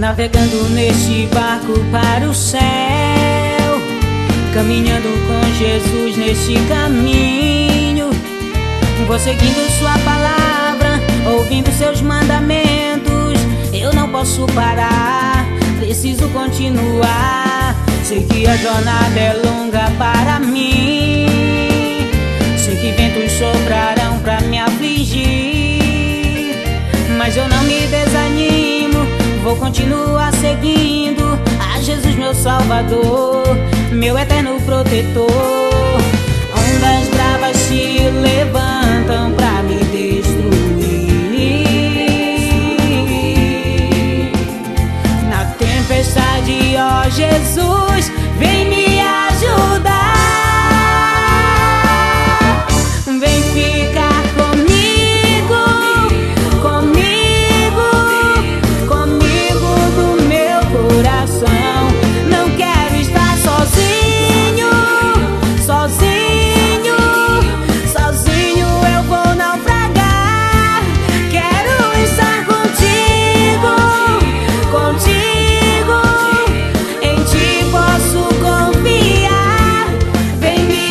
Navegando neste barco para o céu, caminhando com Jesus neste caminho. Vou seguindo sua palavra, ouvindo seus mandamentos. Eu não posso parar, preciso continuar. Sei que a jornada é longa para mim, sei que ventos soprarão pra me afligir, mas eu não me desanimo, vou continuar seguindo a Jesus, meu Salvador, meu eterno protetor. Ondas bravas se levantam pra me destruir. Na tempestade, ó Jesus, vem me ajudar. Vem ficar comigo, comigo, comigo do meu coração. Não quero estar sozinho, sozinho, sozinho eu vou naufragar. Quero estar contigo, contigo, em ti posso confiar. Vem me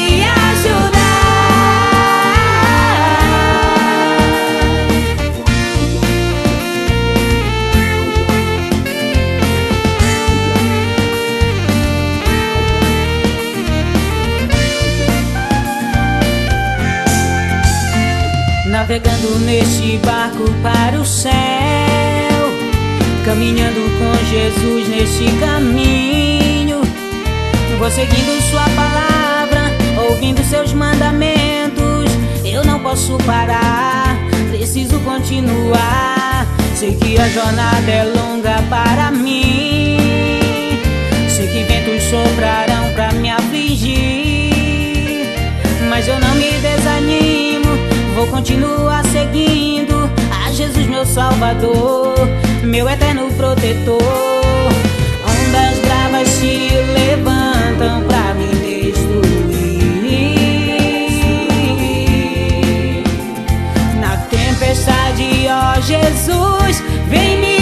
navegando neste barco para o céu, caminhando com Jesus neste caminho. Vou seguindo sua palavra, ouvindo seus mandamentos. Eu não posso parar, preciso continuar. Sei que a jornada é longa para mim, sei que ventos soprarão pra me afligir, mas eu não me desanimo, vou continuar seguindo a Jesus, meu Salvador, meu eterno protetor. Ondas bravas se levantam pra me destruir. Na tempestade, ó Jesus, vem me